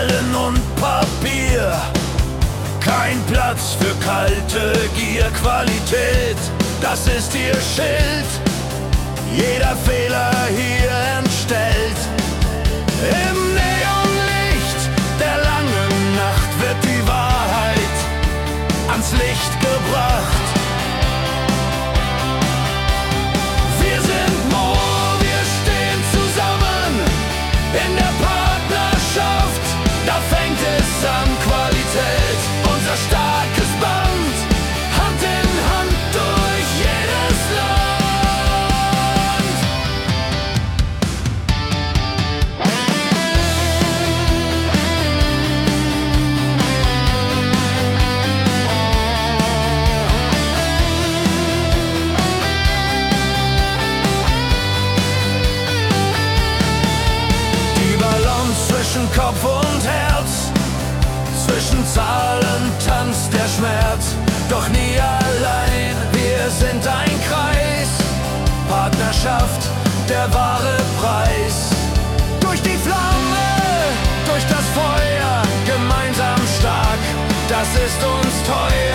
Zahlen und Papier. Kein Platz für kalte Gier. Qualität, das ist ihr Schild. Jeder Fehler hier entstellt. Im Neonlicht der langen Nacht wird die Wahrheit ans Licht gebracht. Wir sind Mo, wir stehen zusammen in der Partnerschaft. Da fängt es an, Qualität, unser starkes Band, Hand in Hand durch jedes Land. Die Balance zwischen Kopf und Herz, zwischen Zahlen tanzt der Schmerz, doch nie allein, wir sind ein Kreis. Partnerschaft, der wahre Preis. Durch die Flamme, durch das Feuer, gemeinsam stark, das ist uns teuer.